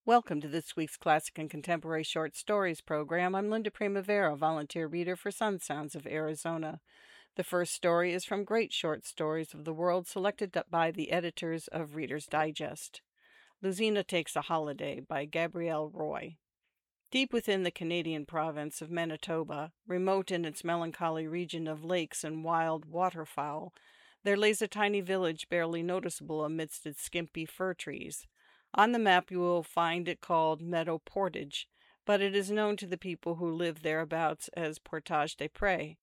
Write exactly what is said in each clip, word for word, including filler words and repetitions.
Welcome to this week's Classic and Contemporary Short Stories program. I'm Linda Primavera, volunteer reader for Sun Sounds of Arizona. The first story is from Great Short Stories of the World, selected by the editors of Reader's Digest. Luzina Takes a Holiday by Gabrielle Roy. Deep within the Canadian province of Manitoba, remote in its melancholy region of lakes and wild waterfowl, there lays a tiny village barely noticeable amidst its skimpy fir trees. On the map you will find it called Meadow Portage, but it is known to the people who live thereabouts as Portage des Prés.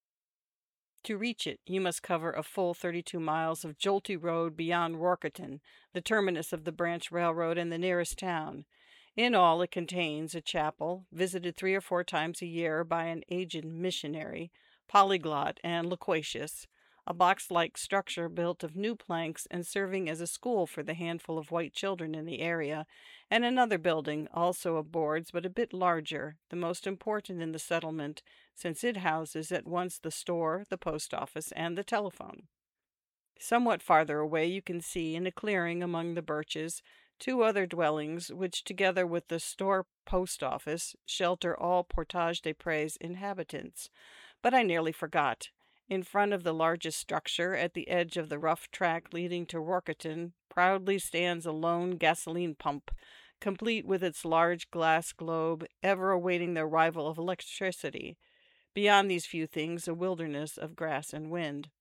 To reach it, you must cover a full thirty-two miles of jolty road beyond Rorketon, the terminus of the branch railroad and the nearest town. In all, it contains a chapel, visited three or four times a year by an aged missionary, polyglot and loquacious, a box-like structure built of new planks and serving as a school for the handful of white children in the area, and another building, also of boards but a bit larger, the most important in the settlement, since it houses at once the store, the post office, and the telephone. Somewhat farther away you can see, in a clearing among the birches, two other dwellings, which, together with the store post office, shelter all Portage des Prés inhabitants. But I nearly forgot. In front of the largest structure, at the edge of the rough track leading to Rorketon, proudly stands a lone gasoline pump, complete with its large glass globe, ever awaiting the arrival of electricity. Beyond these few things, a wilderness of grass and wind.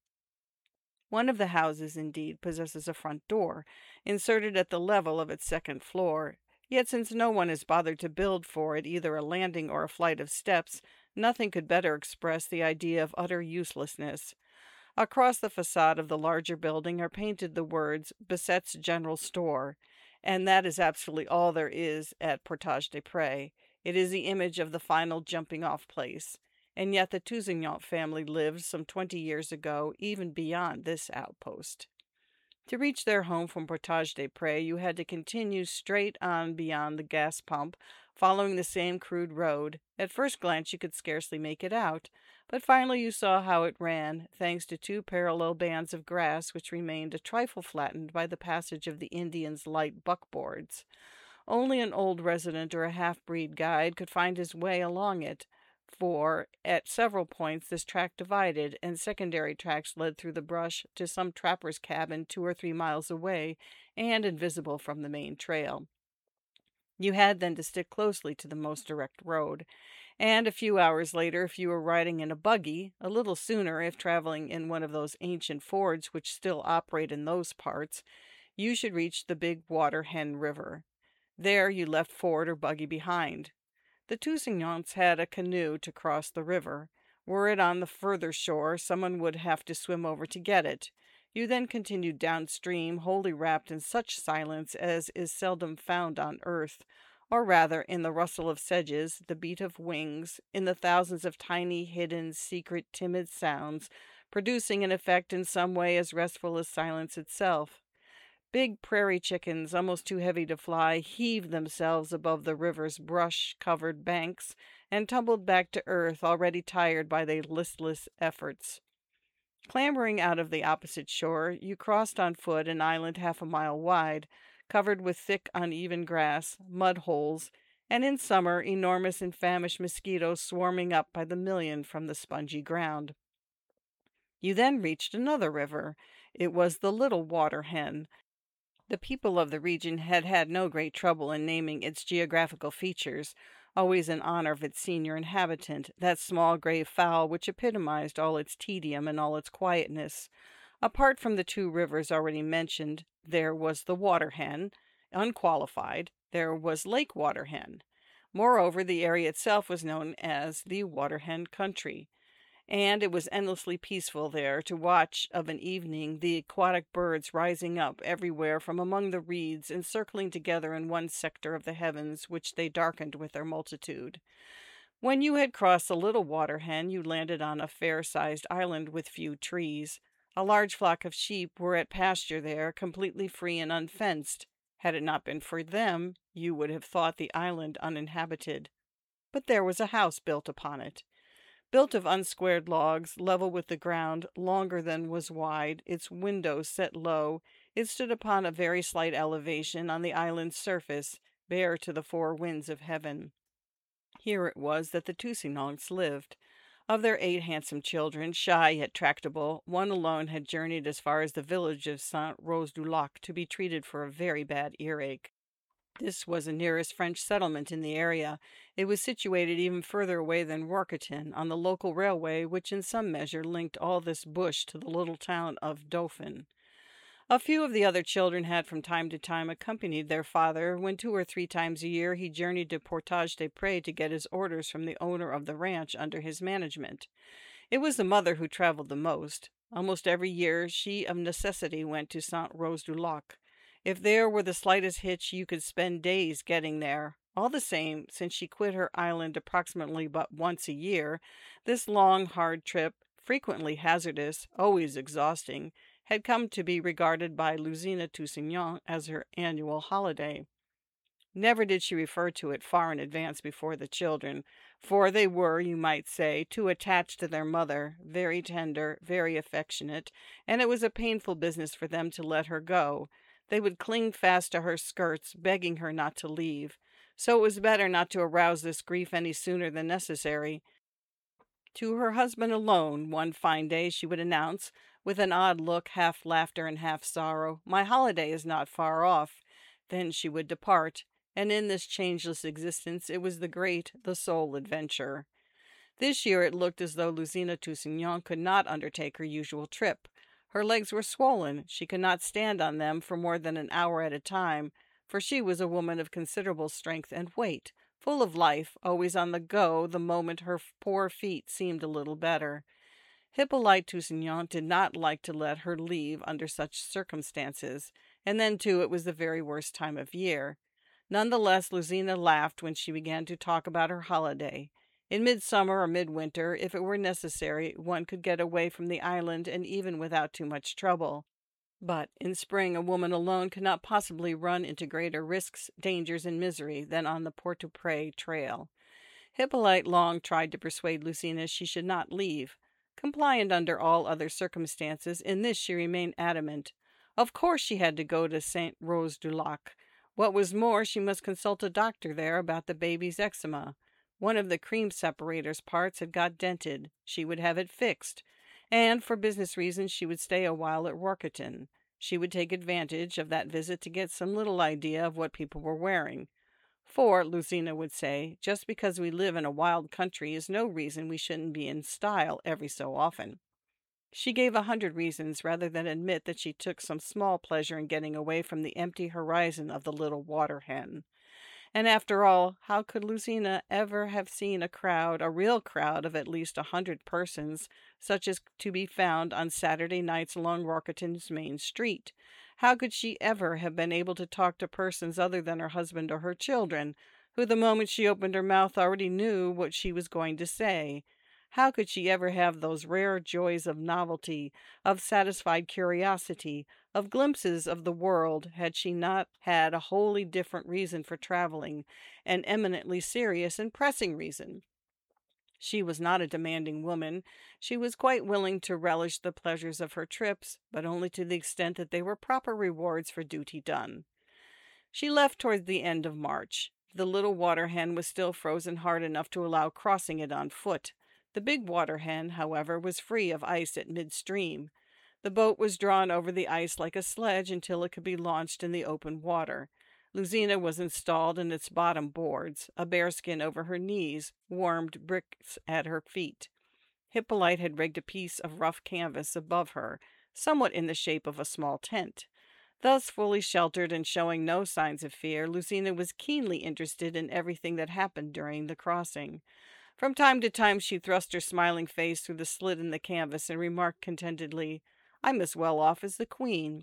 One of the houses, indeed, possesses a front door, inserted at the level of its second floor. Yet since no one has bothered to build for it either a landing or a flight of steps, nothing could better express the idea of utter uselessness. Across the facade of the larger building are painted the words Bissette's General Store, and that is absolutely all there is at Portage des Prés. It is the image of the final jumping-off place. And yet the Tousignant family lived some twenty years ago, even beyond this outpost. To reach their home from Portage des Prés, you had to continue straight on beyond the gas pump, following the same crude road. At first glance you could scarcely make it out, but finally you saw how it ran, thanks to two parallel bands of grass which remained a trifle flattened by the passage of the Indians' light buckboards. Only an old resident or a half-breed guide could find his way along it, for at several points this track divided, and secondary tracks led through the brush to some trapper's cabin two or three miles away and invisible from the main trail. You had then to stick closely to the most direct road, and a few hours later, if you were riding in a buggy, a little sooner if traveling in one of those ancient Fords which still operate in those parts, you should reach the Big Water Hen River. There you left Ford or buggy behind. The Tousignants had a canoe to cross the river. Were it on the further shore, someone would have to swim over to get it. You then continued downstream, wholly wrapped in such silence as is seldom found on earth, or rather in the rustle of sedges, the beat of wings, in the thousands of tiny, hidden, secret, timid sounds, producing an effect in some way as restful as silence itself. Big prairie chickens, almost too heavy to fly, heaved themselves above the river's brush-covered banks and tumbled back to earth, already tired by their listless efforts. Clambering out of the opposite shore, you crossed on foot an island half a mile wide, covered with thick, uneven grass, mud holes, and in summer enormous and famished mosquitoes swarming up by the million from the spongy ground. You then reached another river. It was the Little Water Hen. The people of the region had had no great trouble in naming its geographical features, always in honor of its senior inhabitant, that small gray fowl which epitomized all its tedium and all its quietness. Apart from the two rivers already mentioned, there was the Water Hen, unqualified. There was Lake Water Hen. Moreover, the area itself was known as the Water Hen Country, and it was endlessly peaceful there to watch of an evening the aquatic birds rising up everywhere from among the reeds and circling together in one sector of the heavens which they darkened with their multitude. When you had crossed the Little Water Hen, you landed on a fair-sized island with few trees. A large flock of sheep were at pasture there, completely free and unfenced. Had it not been for them, you would have thought the island uninhabited. But there was a house built upon it. Built of unsquared logs, level with the ground, longer than was wide, its windows set low, it stood upon a very slight elevation on the island's surface, bare to the four winds of heaven. Here it was that the Tousignants lived. Of their eight handsome children, shy yet tractable, one alone had journeyed as far as the village of Saint Rose du Lac to be treated for a very bad earache. This was the nearest French settlement in the area. It was situated even further away than Workington, on the local railway, which in some measure linked all this bush to the little town of Dauphin. A few of the other children had from time to time accompanied their father when two or three times a year he journeyed to Portage des Prés to get his orders from the owner of the ranch under his management. It was the mother who traveled the most. Almost every year she of necessity went to Saint Rose du Lac. If there were the slightest hitch, you could spend days getting there. All the same, since she quit her island approximately but once a year, this long, hard trip, frequently hazardous, always exhausting, had come to be regarded by Lucina Tousignan as her annual holiday. Never did she refer to it far in advance before the children, for they were, you might say, too attached to their mother, very tender, very affectionate, and it was a painful business for them to let her go. They would cling fast to her skirts, begging her not to leave. So it was better not to arouse this grief any sooner than necessary. To her husband alone, one fine day, she would announce, with an odd look, half laughter and half sorrow, "My holiday is not far off." Then she would depart, and in this changeless existence it was the great, the sole adventure. This year it looked as though Lucina Tousignan could not undertake her usual trip. Her legs were swollen, she could not stand on them for more than an hour at a time, for she was a woman of considerable strength and weight, full of life, always on the go the moment her poor feet seemed a little better. Hippolyte Tousignan did not like to let her leave under such circumstances, and then, too, it was the very worst time of year. None the less, Lucina laughed when she began to talk about her holiday. In midsummer or midwinter, if it were necessary, one could get away from the island, and even without too much trouble. But in spring, a woman alone cannot possibly run into greater risks, dangers, and misery than on the Port-au-Pre trail. Hippolyte long tried to persuade Lucina she should not leave. Compliant under all other circumstances, in this she remained adamant. Of course she had to go to Saint Rose du Lac. What was more, she must consult a doctor there about the baby's eczema. One of the cream separator's parts had got dented. She would have it fixed. And for business reasons she would stay a while at Workington. She would take advantage of that visit to get some little idea of what people were wearing. For, Lucina would say, just because we live in a wild country is no reason we shouldn't be in style every so often. She gave a hundred reasons rather than admit that she took some small pleasure in getting away from the empty horizon of the little water hen. And after all, how could Lucina ever have seen a crowd, a real crowd of at least a hundred persons, such as to be found on Saturday nights along Workington's main street? How could she ever have been able to talk to persons other than her husband or her children, who the moment she opened her mouth already knew what she was going to say? How could she ever have those rare joys of novelty, of satisfied curiosity, of glimpses of the world, had she not had a wholly different reason for traveling, an eminently serious and pressing reason? She was not a demanding woman. She was quite willing to relish the pleasures of her trips, but only to the extent that they were proper rewards for duty done. She left towards the end of March. The little water hen was still frozen hard enough to allow crossing it on foot. The big water hen, however, was free of ice at midstream. The boat was drawn over the ice like a sledge until it could be launched in the open water. Lucina was installed in its bottom boards, a bearskin over her knees, warmed bricks at her feet. Hippolyte had rigged a piece of rough canvas above her, somewhat in the shape of a small tent. Thus fully sheltered and showing no signs of fear, Lucina was keenly interested in everything that happened during the crossing. From time to time she thrust her smiling face through the slit in the canvas and remarked contentedly, "I'm as well off as the Queen."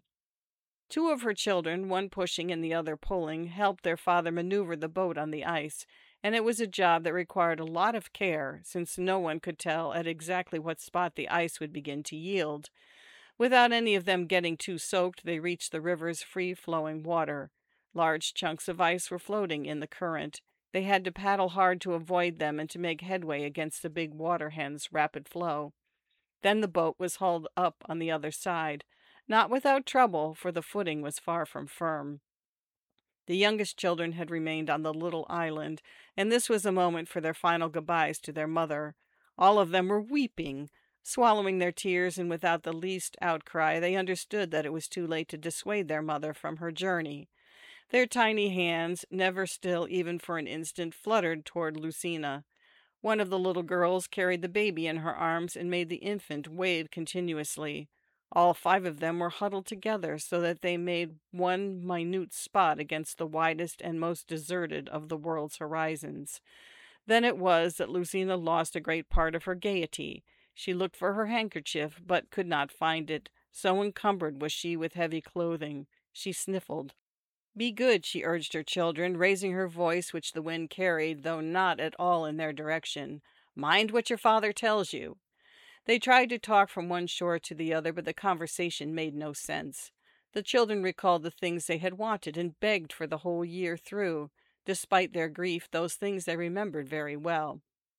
Two of her children, one pushing and the other pulling, helped their father maneuver the boat on the ice, and it was a job that required a lot of care, since no one could tell at exactly what spot the ice would begin to yield. Without any of them getting too soaked, they reached the river's free-flowing water. Large chunks of ice were floating in the current. They had to paddle hard to avoid them and to make headway against the big water hen's rapid flow. Then the boat was hauled up on the other side, not without trouble, for the footing was far from firm. The youngest children had remained on the little island, and this was a moment for their final goodbyes to their mother. All of them were weeping, swallowing their tears, and without the least outcry they understood that it was too late to dissuade their mother from her journey. Their tiny hands, never still even for an instant, fluttered toward Lucina. One of the little girls carried the baby in her arms and made the infant wave continuously. All five of them were huddled together so that they made one minute spot against the widest and most deserted of the world's horizons. Then it was that Lucina lost a great part of her gaiety. She looked for her handkerchief, but could not find it, so encumbered was she with heavy clothing. She sniffled. "Be good," she urged her children, raising her voice, which the wind carried, though not at all in their direction. "Mind what your father tells you." They tried to talk from one shore to the other, but the conversation made no sense. The children recalled the things they had wanted and begged for the whole year through. Despite their grief, those things they remembered very well.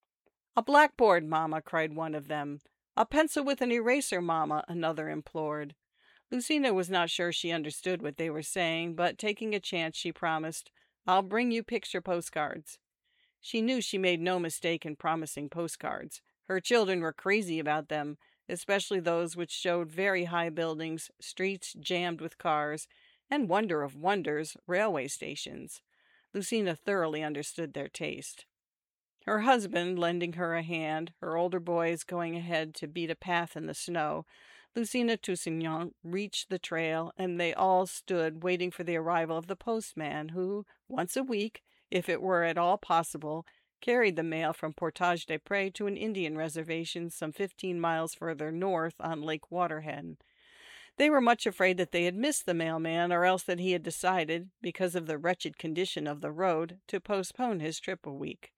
"A blackboard, Mamma," cried one of them. "A pencil with an eraser, Mamma," another implored. Lucina was not sure she understood what they were saying, but taking a chance, she promised, "I'll bring you picture postcards." She knew she made no mistake in promising postcards. Her children were crazy about them, especially those which showed very high buildings, streets jammed with cars, and, wonder of wonders, railway stations. Lucina thoroughly understood their taste. Her husband lending her a hand, her older boys going ahead to beat a path in the snow, Lucina Toussaint reached the trail, and they all stood waiting for the arrival of the postman, who, once a week, if it were at all possible, carried the mail from Portage des Prés to an Indian reservation some fifteen miles further north on Lake Waterhen. They were much afraid that they had missed the mailman, or else that he had decided, because of the wretched condition of the road, to postpone his trip a week.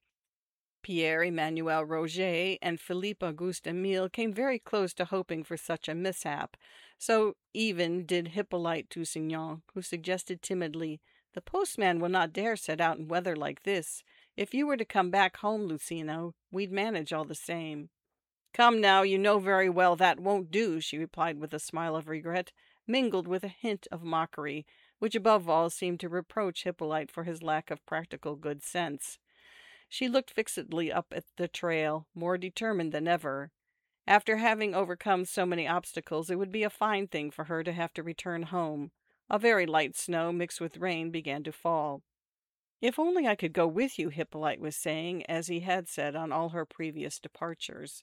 Pierre Emmanuel Roger and Philippe Auguste Emile came very close to hoping for such a mishap. So even did Hippolyte Toussaint, who suggested timidly, "The postman will not dare set out in weather like this. If you were to come back home, Lucina, we'd manage all the same." "Come now, you know very well that won't do," she replied with a smile of regret, mingled with a hint of mockery, which above all seemed to reproach Hippolyte for his lack of practical good sense. She looked fixedly up at the trail, more determined than ever. After having overcome so many obstacles, it would be a fine thing for her to have to return home. A very light snow mixed with rain began to fall. "If only I could go with you," Hippolyte was saying, as he had said on all her previous departures.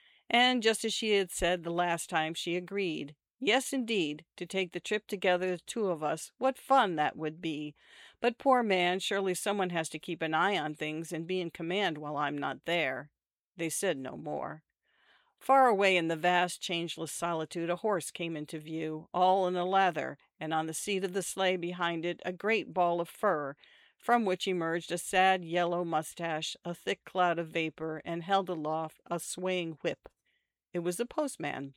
And just as she had said the last time, she agreed. Yes, indeed, to take the trip together, the two of us, what fun that would be. But poor man, surely someone has to keep an eye on things and be in command while I'm not there. They said no more. Far away in the vast, changeless solitude, a horse came into view, all in a lather, and on the seat of the sleigh behind it a great ball of fur, from which emerged a sad yellow mustache, a thick cloud of vapor, and held aloft a swaying whip. It was the postman.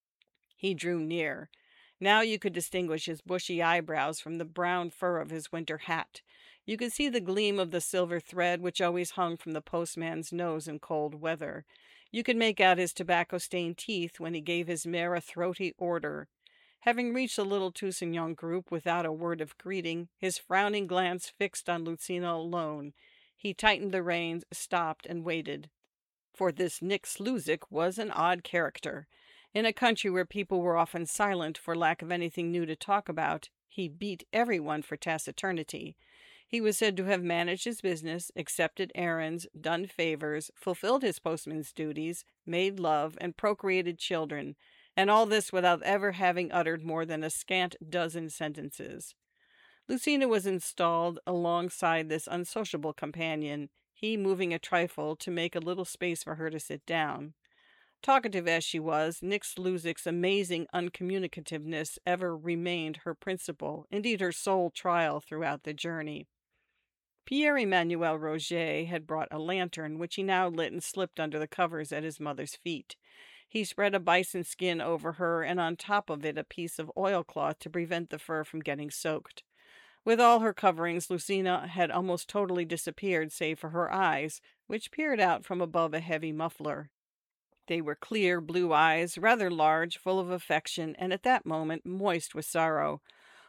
He drew near. Now you could distinguish his bushy eyebrows from the brown fur of his winter hat. You could see the gleam of the silver thread which always hung from the postman's nose in cold weather. You could make out his tobacco-stained teeth when he gave his mare a throaty order. Having reached the little Toussaint group without a word of greeting, his frowning glance fixed on Lucina alone, he tightened the reins, stopped, and waited. For this Nick Sluzik was an odd character. In a country where people were often silent for lack of anything new to talk about, he beat everyone for taciturnity. He was said to have managed his business, accepted errands, done favors, fulfilled his postman's duties, made love, and procreated children, and all this without ever having uttered more than a scant dozen sentences. Lucina was installed alongside this unsociable companion, he moving a trifle to make a little space for her to sit down. Talkative as she was, Nick Sluzik's amazing uncommunicativeness ever remained her principal, indeed her sole trial throughout the journey. Pierre Emmanuel Roger had brought a lantern, which he now lit and slipped under the covers at his mother's feet. He spread a bison skin over her, and on top of it a piece of oilcloth to prevent the fur from getting soaked. With all her coverings, Lucina had almost totally disappeared, save for her eyes, which peered out from above a heavy muffler. They were clear blue eyes, rather large, full of affection, and at that moment moist with sorrow.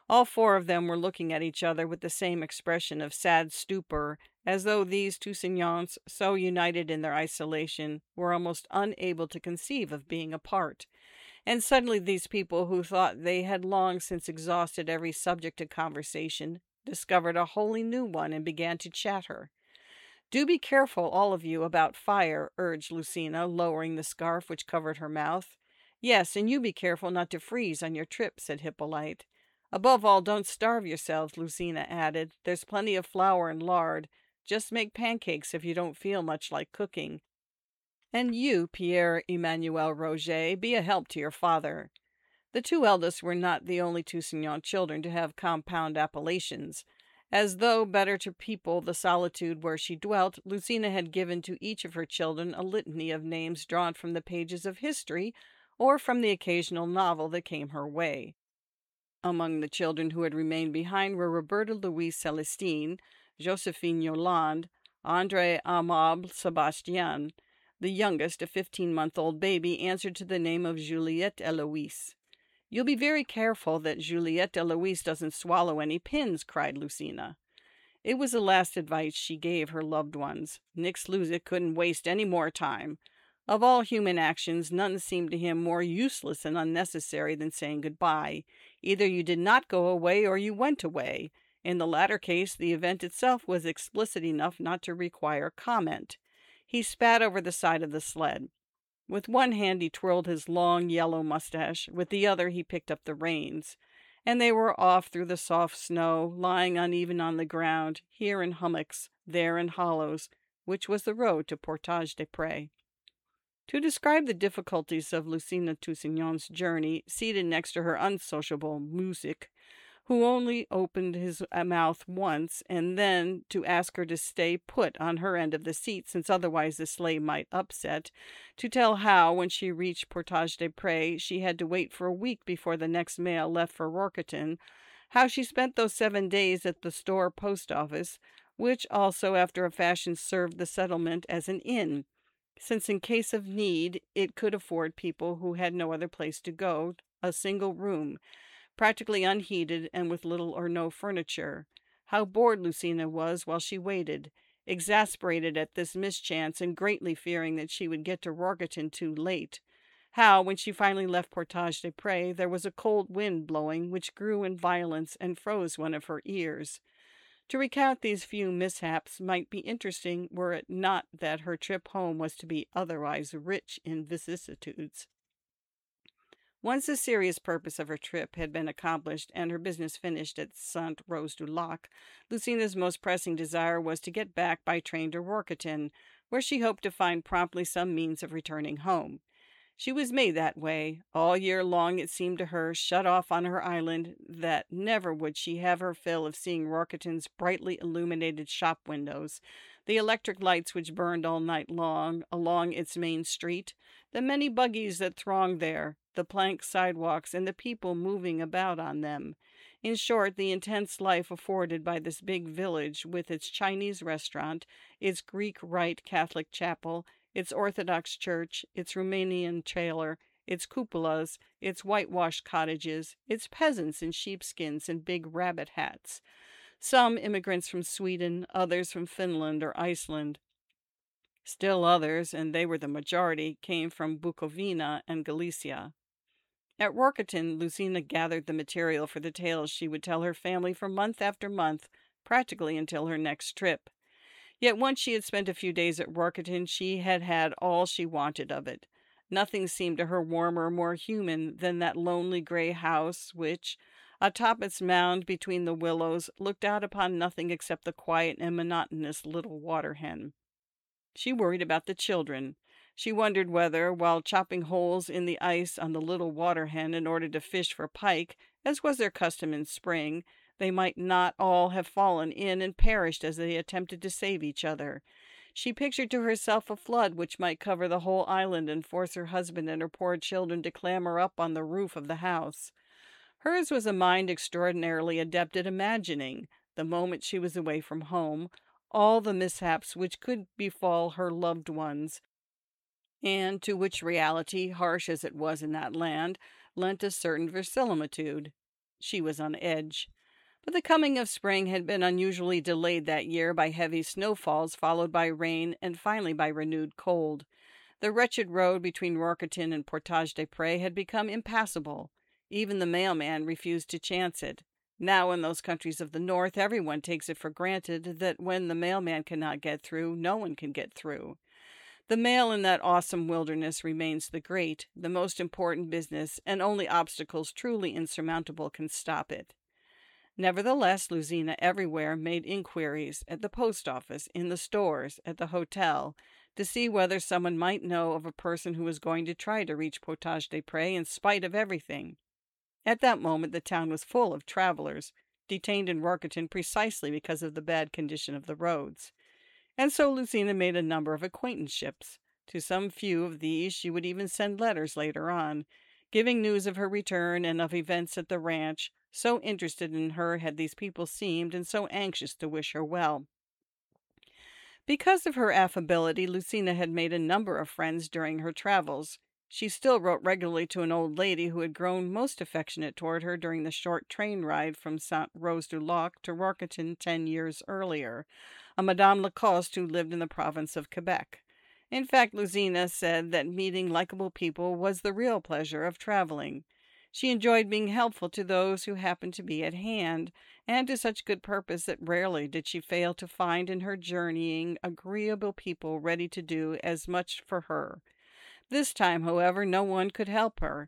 All four of them were looking at each other with the same expression of sad stupor, as though these Toussignants, so united in their isolation, were almost unable to conceive of being apart. And suddenly these people, who thought they had long since exhausted every subject of conversation, discovered a wholly new one and began to chatter. "Do be careful, all of you, about fire," urged Lucina, lowering the scarf which covered her mouth. "Yes, and you be careful not to freeze on your trip," said Hippolyte. "Above all, don't starve yourselves," Lucina added. "There's plenty of flour and lard. Just make pancakes if you don't feel much like cooking. And you, Pierre Emmanuel Roget, be a help to your father." The two eldest were not the only Toussignant children to have compound appellations. As though better to people the solitude where she dwelt, Lucina had given to each of her children a litany of names drawn from the pages of history or from the occasional novel that came her way. Among the children who had remained behind were Roberta Louise Celestine, Josephine Yolande, Andre Amable Sebastien. The youngest, a fifteen-month-old baby, answered to the name of Juliette Eloise. "You'll be very careful that Juliette Eloise doesn't swallow any pins," cried Lucina. It was the last advice she gave her loved ones. Nick Sluzak couldn't waste any more time. Of all human actions, none seemed to him more useless and unnecessary than saying goodbye. Either you did not go away or you went away. In the latter case, the event itself was explicit enough not to require comment. He spat over the side of the sled. With one hand he twirled his long yellow mustache, with the other he picked up the reins, and they were off through the soft snow, lying uneven on the ground, here in hummocks, there in hollows, which was the road to Portage des Prés. To describe the difficulties of Lucina Toussignant's journey, seated next to her unsociable Music, who only opened his mouth once, and then to ask her to stay put on her end of the seat, since otherwise the sleigh might upset, to tell how, when she reached Portage des Prés, she had to wait for a week before the next mail left for Roqueton, how she spent those seven days at the store post office, which also, after a fashion, served the settlement as an inn, since in case of need it could afford people who had no other place to go a single room, practically unheated and with little or no furniture. How bored Lucina was while she waited, exasperated at this mischance and greatly fearing that she would get to Roqueton too late. How, when she finally left Portage des Prés, there was a cold wind blowing which grew in violence and froze one of her ears. To recount these few mishaps might be interesting were it not that her trip home was to be otherwise rich in vicissitudes. Once the serious purpose of her trip had been accomplished and her business finished at Saint-Rose-du-Lac, Lucina's most pressing desire was to get back by train to Roqueton, where she hoped to find promptly some means of returning home. She was made that way. All year long it seemed to her, shut off on her island, that never would she have her fill of seeing Roqueton's brightly illuminated shop windows, the electric lights which burned all night long along its main street, the many buggies that thronged there, the plank sidewalks, and the people moving about on them. In short, the intense life afforded by this big village, with its Chinese restaurant, its Greek Rite Catholic chapel, its Orthodox church, its Romanian tailor, its cupolas, its whitewashed cottages, its peasants in sheepskins and big rabbit hats. Some immigrants from Sweden, others from Finland or Iceland. Still others, and they were the majority, came from Bukovina and Galicia. At Roqueton, Lucina gathered the material for the tales she would tell her family for month after month, practically until her next trip. Yet once she had spent a few days at Roqueton, she had had all she wanted of it. Nothing seemed to her warmer or more human than that lonely gray house which, atop its mound between the willows, looked out upon nothing except the quiet and monotonous little water hen. She worried about the children. She wondered whether, while chopping holes in the ice on the little water hen in order to fish for pike, as was their custom in spring, they might not all have fallen in and perished as they attempted to save each other. She pictured to herself a flood which might cover the whole island and force her husband and her poor children to clamber up on the roof of the house. Hers was a mind extraordinarily adept at imagining, the moment she was away from home, all the mishaps which could befall her loved ones, and to which reality, harsh as it was in that land, lent a certain verisimilitude. She was on edge. But the coming of spring had been unusually delayed that year by heavy snowfalls, followed by rain, and finally by renewed cold. The wretched road between Rorketon and Portage des Prés had become impassable. Even the mailman refused to chance it. Now, in those countries of the north, everyone takes it for granted that when the mailman cannot get through, no one can get through. The mail in that awesome wilderness remains the great, the most important business, and only obstacles truly insurmountable can stop it. Nevertheless, Luzina everywhere made inquiries at the post office, in the stores, at the hotel, to see whether someone might know of a person who was going to try to reach Portage des Prés in spite of everything. At that moment the town was full of travelers, detained in Rorketon precisely because of the bad condition of the roads. And so Luzina made a number of acquaintanceships. To some few of these she would even send letters later on, giving news of her return and of events at the ranch. So interested in her had these people seemed, and so anxious to wish her well. Because of her affability, Lucina had made a number of friends during her travels. She still wrote regularly to an old lady who had grown most affectionate toward her during the short train ride from Saint Rose du Lac to Rorketon ten years earlier, a Madame Lacoste who lived in the province of Quebec. In fact, Lucina said that meeting likable people was the real pleasure of traveling. She enjoyed being helpful to those who happened to be at hand, and to such good purpose that rarely did she fail to find in her journeying agreeable people ready to do as much for her. This time, however, no one could help her.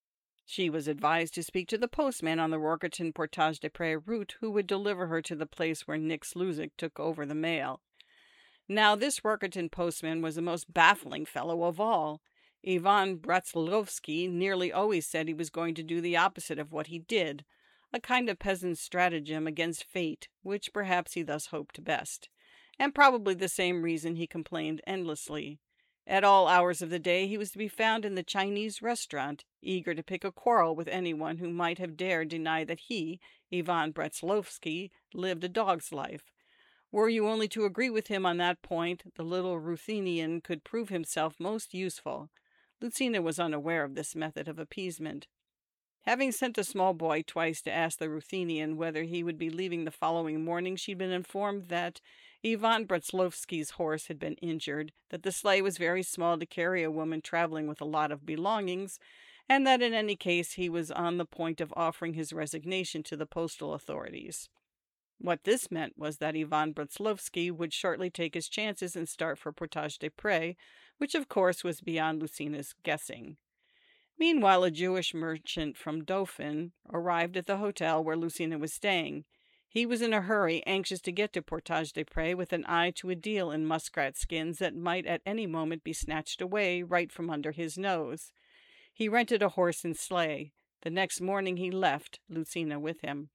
She was advised to speak to the postman on the Rorketon Portage des Prés route, who would deliver her to the place where Nix Luzik took over the mail. Now, this Rorketon postman was the most baffling fellow of all. Ivan Bratzlovsky nearly always said he was going to do the opposite of what he did, a kind of peasant's stratagem against fate, which perhaps he thus hoped best, and probably the same reason he complained endlessly. At all hours of the day he was to be found in the Chinese restaurant, eager to pick a quarrel with anyone who might have dared deny that he, Ivan Bratzlovsky, lived a dog's life. Were you only to agree with him on that point, the little Ruthenian could prove himself most useful. Lucina was unaware of this method of appeasement. Having sent a small boy twice to ask the Ruthenian whether he would be leaving the following morning, she had been informed that Ivan Bratzlovsky's horse had been injured, that the sleigh was very small to carry a woman traveling with a lot of belongings, and that in any case he was on the point of offering his resignation to the postal authorities. What this meant was that Ivan Bratzlovsky would shortly take his chances and start for Portage des Prés, which of course was beyond Lucina's guessing. Meanwhile, a Jewish merchant from Dauphin arrived at the hotel where Lucina was staying. He was in a hurry, anxious to get to Portage des Prés with an eye to a deal in muskrat skins that might at any moment be snatched away right from under his nose. He rented a horse and sleigh. The next morning he left, Lucina with him.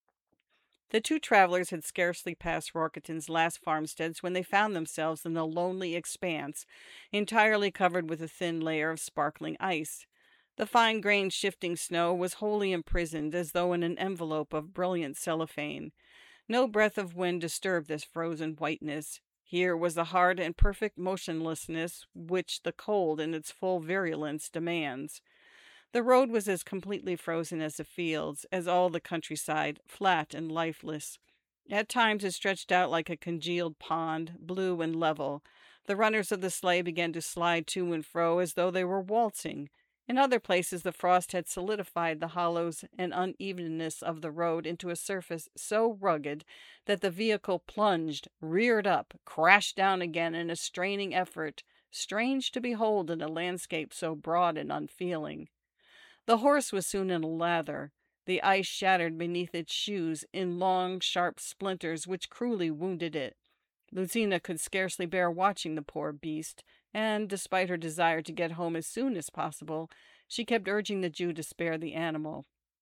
The two travelers had scarcely passed Rorketon's last farmsteads when they found themselves in a lonely expanse, entirely covered with a thin layer of sparkling ice. The fine-grained shifting snow was wholly imprisoned, as though in an envelope of brilliant cellophane. No breath of wind disturbed this frozen whiteness. Here was the hard and perfect motionlessness which the cold in its full virulence demands. The road was as completely frozen as the fields, as all the countryside, flat and lifeless. At times it stretched out like a congealed pond, blue and level. The runners of the sleigh began to slide to and fro as though they were waltzing. In other places the frost had solidified the hollows and unevenness of the road into a surface so rugged that the vehicle plunged, reared up, crashed down again in a straining effort, strange to behold in a landscape so broad and unfeeling. The horse was soon in a lather. The ice shattered beneath its shoes in long, sharp splinters which cruelly wounded it. Lucina could scarcely bear watching the poor beast, and, despite her desire to get home as soon as possible, she kept urging the Jew to spare the animal.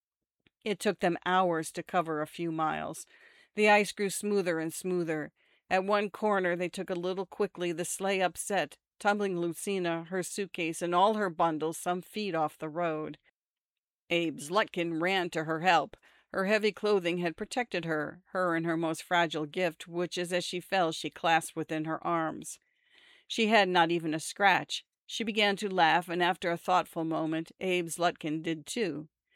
It took them hours to cover a few miles. The ice grew smoother and smoother. At one corner they took a little quickly. The sleigh upset, tumbling Lucina, her suitcase, and all her bundles some feet off the road. Abe Zlutkin ran to her help. Her heavy clothing had protected her, her and her most fragile gift, which, as she fell, she clasped within her arms. She had not even a scratch. She began to laugh, and after a thoughtful moment, Abe Zlutkin did too.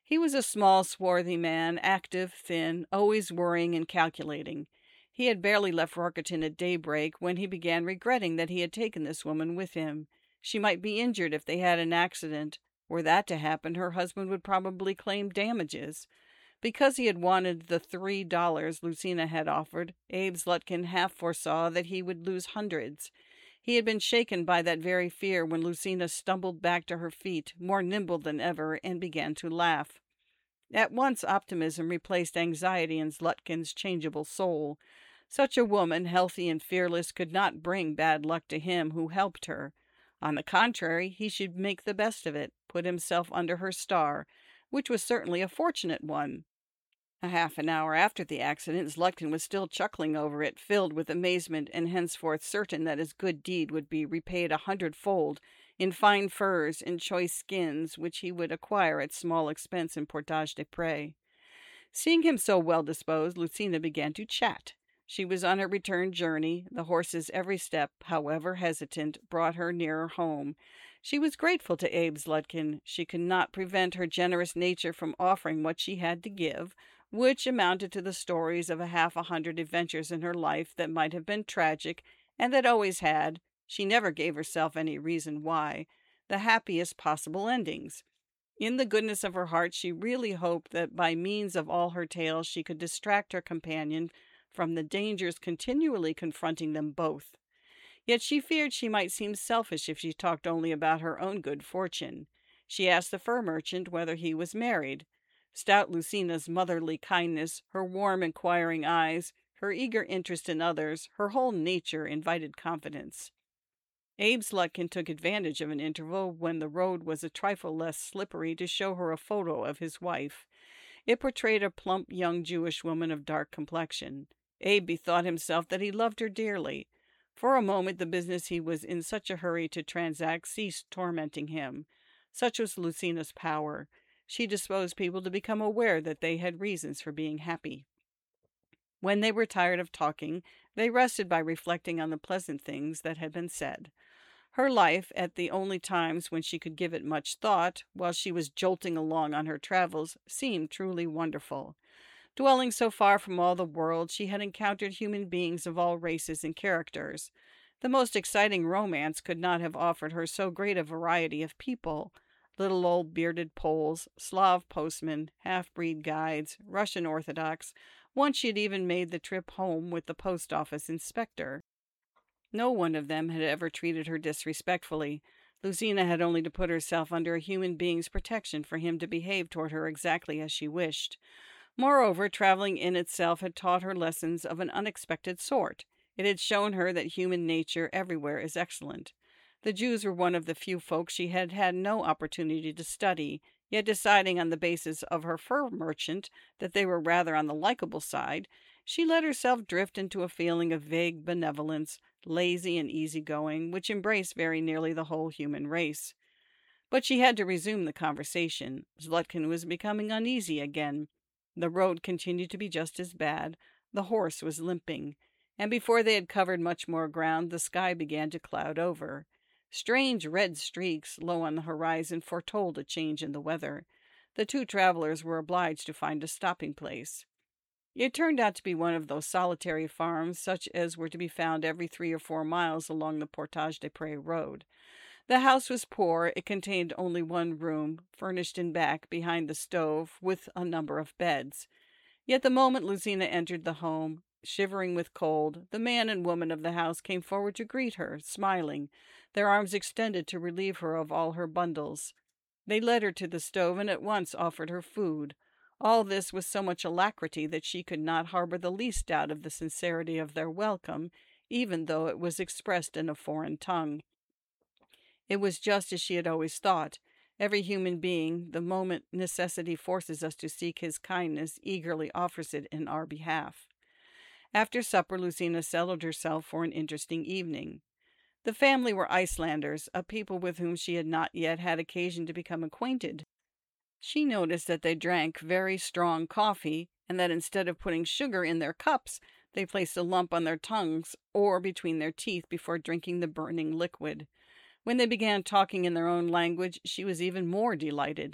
He was a small, swarthy man, active, thin, always worrying and calculating. He had barely left Rorketon at daybreak when he began regretting that he had taken this woman with him. She might be injured if they had an accident. Were that to happen, her husband would probably claim damages. Because he had wanted the three dollars Lucina had offered, Abe Slutkin half foresaw that he would lose hundreds. He had been shaken by that very fear when Lucina stumbled back to her feet, more nimble than ever, and began to laugh. At once optimism replaced anxiety in Slutkin's changeable soul. Such a woman, healthy and fearless, could not bring bad luck to him who helped her. On the contrary, he should make the best of it, put himself under her star, which was certainly a fortunate one. A half an hour after the accident, Slutkin was still chuckling over it, filled with amazement, and henceforth certain that his good deed would be repaid a hundredfold in fine furs and choice skins, which he would acquire at small expense in Portage de Prés. Seeing him so well disposed, Lucina began to chat. She was on her return journey. The horse's every step, however hesitant, brought her nearer home. She was grateful to Abe Slutkin. She could not prevent her generous nature from offering what she had to give, which amounted to the stories of a half a hundred adventures in her life that might have been tragic, and that always had, she never gave herself any reason why, the happiest possible endings. In the goodness of her heart, she really hoped that by means of all her tales she could distract her companion from the dangers continually confronting them both. Yet she feared she might seem selfish if she talked only about her own good fortune. She asked the fur merchant whether he was married. Stout Lucina's motherly kindness, her warm inquiring eyes, her eager interest in others, her whole nature invited confidence. Abe Slutkin took advantage of an interval when the road was a trifle less slippery to show her a photo of his wife. It portrayed a plump young Jewish woman of dark complexion. Abe bethought himself that he loved her dearly. For a moment the business he was in such a hurry to transact ceased tormenting him. Such was Lucina's power. She disposed people to become aware that they had reasons for being happy. When they were tired of talking, they rested by reflecting on the pleasant things that had been said. Her life, at the only times when she could give it much thought, while she was jolting along on her travels, seemed truly wonderful. Dwelling so far from all the world, she had encountered human beings of all races and characters. The most exciting romance could not have offered her so great a variety of people. Little old bearded Poles, Slav postmen, half-breed guides, Russian Orthodox. Once she had even made the trip home with the post office inspector. No one of them had ever treated her disrespectfully. Lucina had only to put herself under a human being's protection for him to behave toward her exactly as she wished. Moreover, traveling in itself had taught her lessons of an unexpected sort. It had shown her that human nature everywhere is excellent. The Jews were one of the few folk she had had no opportunity to study, yet deciding on the basis of her fur merchant that they were rather on the likable side, she let herself drift into a feeling of vague benevolence, lazy and easygoing, which embraced very nearly the whole human race. But she had to resume the conversation. Slutkin was becoming uneasy again. The road continued to be just as bad. The horse was limping. And before they had covered much more ground, the sky began to cloud over. Strange red streaks low on the horizon foretold a change in the weather. The two travelers were obliged to find a stopping place. It turned out to be one of those solitary farms, such as were to be found every three or four miles along the Portage de Prés road. The house was poor. It contained only one room, furnished in back, behind the stove, with a number of beds. Yet the moment Lucina entered the home, shivering with cold, the man and woman of the house came forward to greet her, smiling, their arms extended to relieve her of all her bundles. They led her to the stove and at once offered her food. All this with so much alacrity that she could not harbor the least doubt of the sincerity of their welcome, even though it was expressed in a foreign tongue. It was just as she had always thought. Every human being, the moment necessity forces us to seek his kindness, eagerly offers it in our behalf. After supper, Lucina settled herself for an interesting evening. The family were Icelanders, a people with whom she had not yet had occasion to become acquainted. She noticed that they drank very strong coffee, and that instead of putting sugar in their cups, they placed a lump on their tongues or between their teeth before drinking the burning liquid. When they began talking in their own language, she was even more delighted.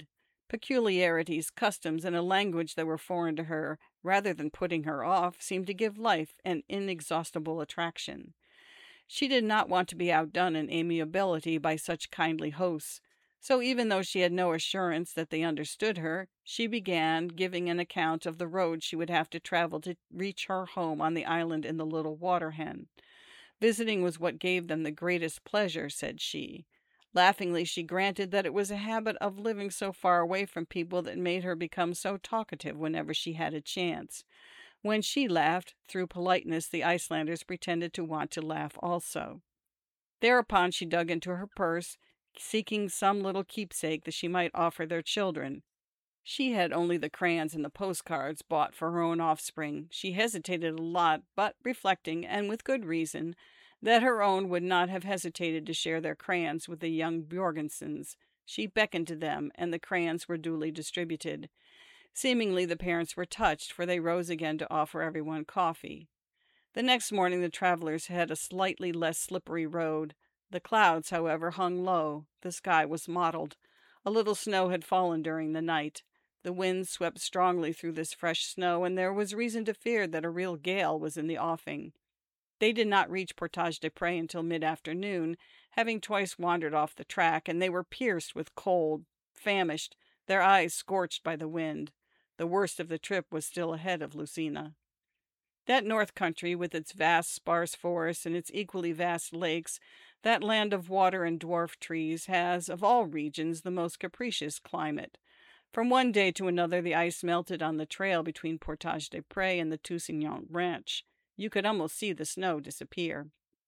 Peculiarities, customs, and a language that were foreign to her, rather than putting her off, seemed to give life an inexhaustible attraction. She did not want to be outdone in amiability by such kindly hosts, so even though she had no assurance that they understood her, she began giving an account of the road she would have to travel to reach her home on the island in the Little Water Hen. Visiting was what gave them the greatest pleasure, said she. Laughingly, she granted that it was a habit of living so far away from people that made her become so talkative whenever she had a chance. When she laughed, through politeness, the Icelanders pretended to want to laugh also. Thereupon she dug into her purse, seeking some little keepsake that she might offer their children. She had only the crayons and the postcards bought for her own offspring. She hesitated a lot, but reflecting, and with good reason, that her own would not have hesitated to share their crayons with the young Bjorgensens, she beckoned to them, and the crayons were duly distributed. Seemingly the parents were touched, for they rose again to offer everyone coffee. The next morning the travelers had a slightly less slippery road. The clouds, however, hung low. The sky was mottled. A little snow had fallen during the night. The wind swept strongly through this fresh snow, and there was reason to fear that a real gale was in the offing. They did not reach Portage de Prés until mid-afternoon, having twice wandered off the track, and they were pierced with cold, famished, their eyes scorched by the wind. The worst of the trip was still ahead of Lucina. That north country, with its vast sparse forests and its equally vast lakes, that land of water and dwarf trees, has, of all regions, the most capricious climate. From one day to another the ice melted on the trail between Portage de Prés and the Tousignan ranch. You could almost see the snow disappear.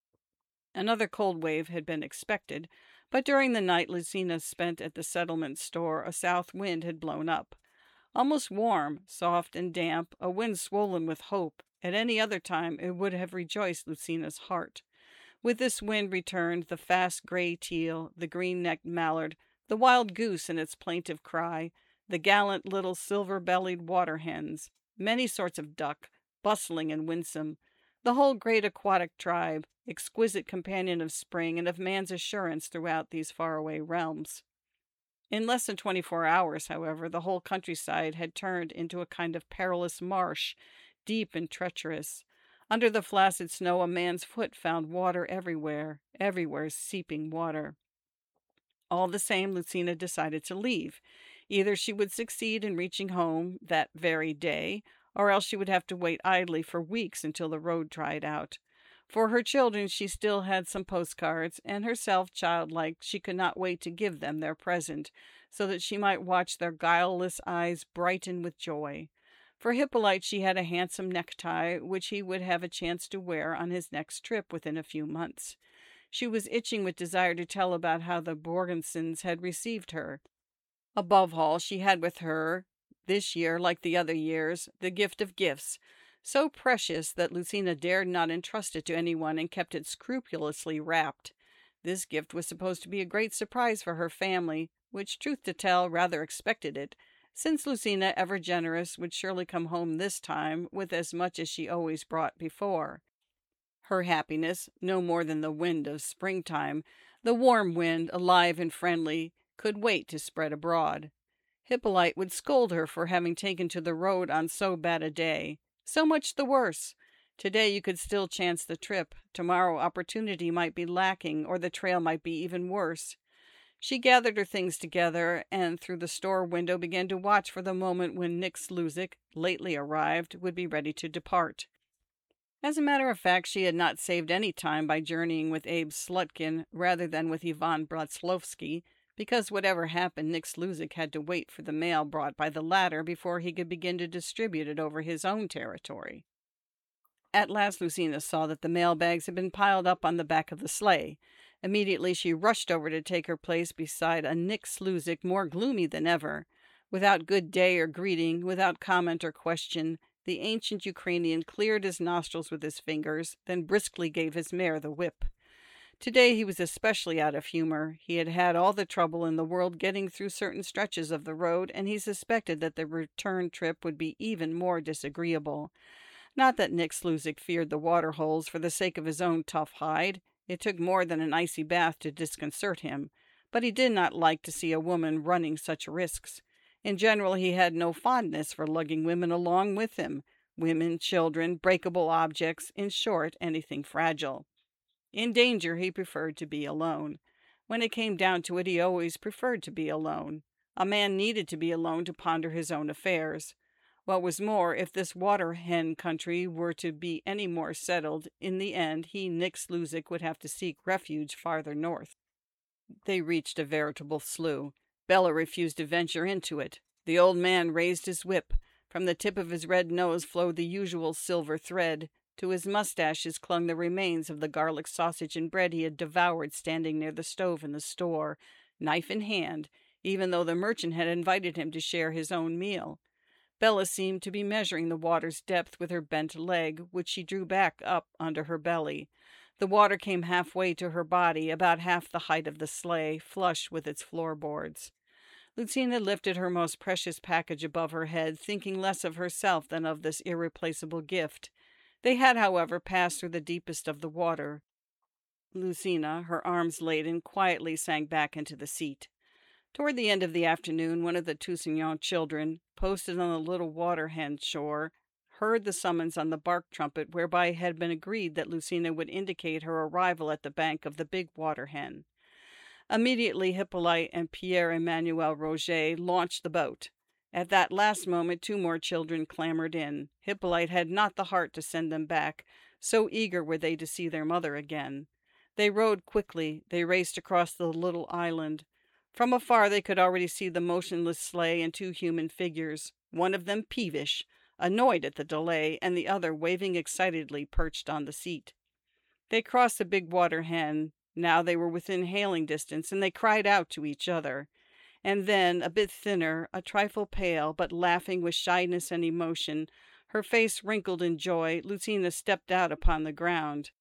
Another cold wave had been expected, but during the night Lucina spent at the settlement store a south wind had blown up. Almost warm, soft and damp, a wind swollen with hope. At any other time it would have rejoiced Lucina's heart. With this wind returned the fast gray teal, the green-necked mallard, the wild goose in its plaintive cry, the gallant little silver-bellied water-hens, many sorts of duck, bustling and winsome, the whole great aquatic tribe, exquisite companion of spring and of man's assurance throughout these faraway realms. In less than twenty-four hours, however, the whole countryside had turned into a kind of perilous marsh, deep and treacherous. Under the flaccid snow a man's foot found water everywhere, everywhere seeping water. All the same, Lucina decided to leave. Either she would succeed in reaching home that very day, or else she would have to wait idly for weeks until the road dried out. For her children she still had some postcards, and herself, childlike, she could not wait to give them their present, so that she might watch their guileless eyes brighten with joy. For Hippolyte she had a handsome necktie, which he would have a chance to wear on his next trip within a few months. She was itching with desire to tell about how the Bjorgensens had received her. Above all, she had with her, this year, like the other years, the gift of gifts, so precious that Lucina dared not entrust it to anyone and kept it scrupulously wrapped. This gift was supposed to be a great surprise for her family, which, truth to tell, rather expected it, since Lucina, ever generous, would surely come home this time with as much as she always brought before. Her happiness, no more than the wind of springtime, the warm wind, alive and friendly, could wait to spread abroad. Hippolyte would scold her for having taken to the road on so bad a day. So much the worse. Today you could still chance the trip. Tomorrow opportunity might be lacking, or the trail might be even worse. She gathered her things together, and through the store window began to watch for the moment when Nick Sluzik, lately arrived, would be ready to depart. As a matter of fact, she had not saved any time by journeying with Abe Slutkin rather than with Ivan Bratslovsky, because whatever happened, Nick Sluzik had to wait for the mail brought by the latter before he could begin to distribute it over his own territory. At last Lucina saw that the mail bags had been piled up on the back of the sleigh. Immediately she rushed over to take her place beside a Nick Sluzik more gloomy than ever. Without good day or greeting, without comment or question, the ancient Ukrainian cleared his nostrils with his fingers, then briskly gave his mare the whip. Today he was especially out of humor. He had had all the trouble in the world getting through certain stretches of the road, and he suspected that the return trip would be even more disagreeable. Not that Nick Sluzik feared the water holes for the sake of his own tough hide. It took more than an icy bath to disconcert him, but he did not like to see a woman running such risks. In general, he had no fondness for lugging women along with him. Women, children, breakable objects, in short, anything fragile. In danger, he preferred to be alone. When it came down to it, he always preferred to be alone. A man needed to be alone to ponder his own affairs. What was more, if this water hen country were to be any more settled, in the end he, Nick Sluzic, would have to seek refuge farther north. They reached a veritable slough. Bella refused to venture into it. The old man raised his whip. From the tip of his red nose flowed the usual silver thread. To his mustaches clung the remains of the garlic sausage and bread he had devoured standing near the stove in the store, knife in hand, even though the merchant had invited him to share his own meal. Bella seemed to be measuring the water's depth with her bent leg, which she drew back up under her belly. The water came halfway to her body, about half the height of the sleigh, flush with its floorboards. Lucina lifted her most precious package above her head, thinking less of herself than of this irreplaceable gift. They had, however, passed through the deepest of the water. Lucina, her arms laden, quietly sank back into the seat. Toward the end of the afternoon, one of the Toussaint children, posted on the little water hen shore, heard the summons on the bark trumpet whereby it had been agreed that Lucina would indicate her arrival at the bank of the big water hen. Immediately, Hippolyte and Pierre-Emmanuel Roget launched the boat. At that last moment, two more children clambered in. Hippolyte had not the heart to send them back, so eager were they to see their mother again. They rowed quickly. They raced across the little island. From afar they could already see the motionless sleigh and two human figures, one of them peevish, annoyed at the delay, and the other waving excitedly perched on the seat. They crossed the big water hen. Now they were within hailing distance, and they cried out to each other. And then, a bit thinner, a trifle pale, but laughing with shyness and emotion, her face wrinkled in joy, Lucina stepped out upon the ground.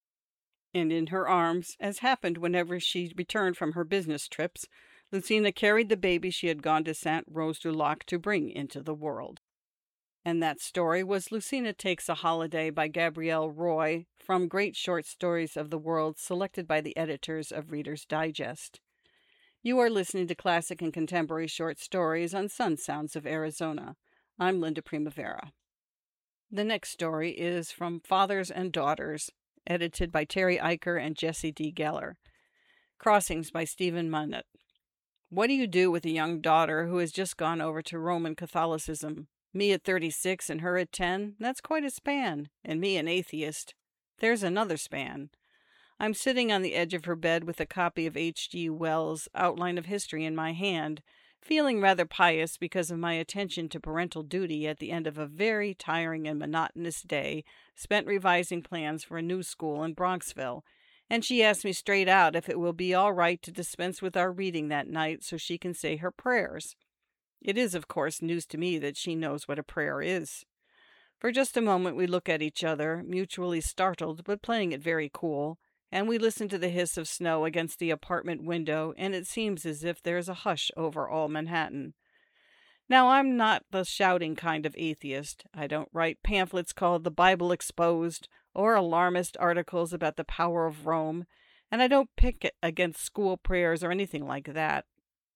And in her arms, as happened whenever she returned from her business trips, Lucina carried the baby she had gone to Saint Rose du Lac to bring into the world. And that story was Lucina Takes a Holiday by Gabrielle Roy, from Great Short Stories of the World, selected by the editors of Reader's Digest. You are listening to classic and contemporary short stories on Sun Sounds of Arizona. I'm Linda Primavera. The next story is from Fathers and Daughters, edited by Terry Eicher and Jesse D. Geller. Crossings by Stephen Munnett. What do you do with a young daughter who has just gone over to Roman Catholicism? Me at thirty-six and her at ten? That's quite a span. And me an atheist. There's another span. I'm sitting on the edge of her bed with a copy of H G Wells' Outline of History in my hand, feeling rather pious because of my attention to parental duty at the end of a very tiring and monotonous day spent revising plans for a new school in Bronxville, and she asked me straight out if it will be all right to dispense with our reading that night so she can say her prayers. It is, of course, news to me that she knows what a prayer is. For just a moment we look at each other, mutually startled but playing it very cool, and we listen to the hiss of snow against the apartment window, and it seems as if there is a hush over all Manhattan. Now, I'm not the shouting kind of atheist. I don't write pamphlets called The Bible Exposed or alarmist articles about the power of Rome, and I don't pick against school prayers or anything like that.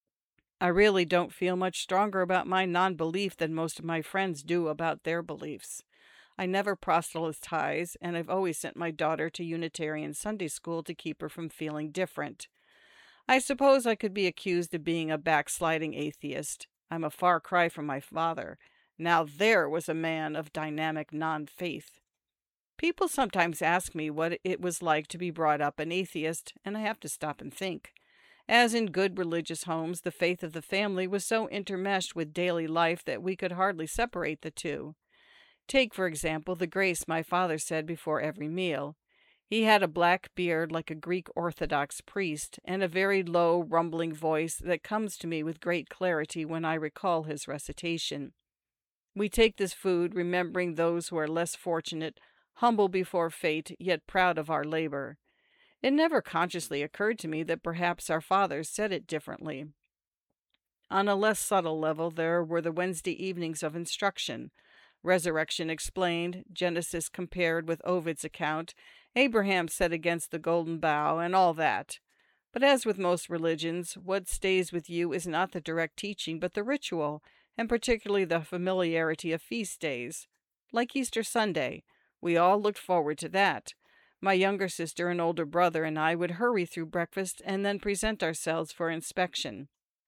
I really don't feel much stronger about my non-belief than most of my friends do about their beliefs. I never proselytize, and I've always sent my daughter to Unitarian Sunday school to keep her from feeling different. I suppose I could be accused of being a backsliding atheist. I'm a far cry from my father. Now there was a man of dynamic non-faith. People sometimes ask me what it was like to be brought up an atheist, and I have to stop and think. As in good religious homes, the faith of the family was so intermeshed with daily life that we could hardly separate the two. Take, for example, the grace my father said before every meal. He had a black beard like a Greek Orthodox priest, and a very low, rumbling voice that comes to me with great clarity when I recall his recitation. We take this food, remembering those who are less fortunate, humble before fate, yet proud of our labor. It never consciously occurred to me that perhaps our fathers said it differently. On a less subtle level, there were the Wednesday evenings of instruction. Resurrection explained, Genesis compared with Ovid's account, Abraham set against the golden bough, and all that. But as with most religions, what stays with you is not the direct teaching, but the ritual, and particularly the familiarity of feast days. Like Easter Sunday, we all looked forward to that. My younger sister and older brother and I would hurry through breakfast and then present ourselves for inspection.